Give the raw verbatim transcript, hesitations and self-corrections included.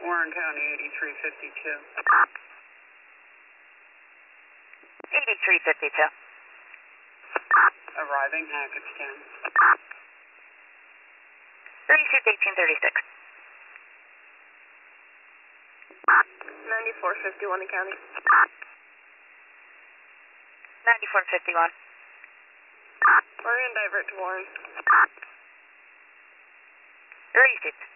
Warren County, eighty-three fifty-two. eighty-three fifty-two. Arriving Hackettstown. thirty-six eighteen thirty-six. ninety-four fifty-one in county. ninety-four fifty-one. We're going to divert to Warren. Received.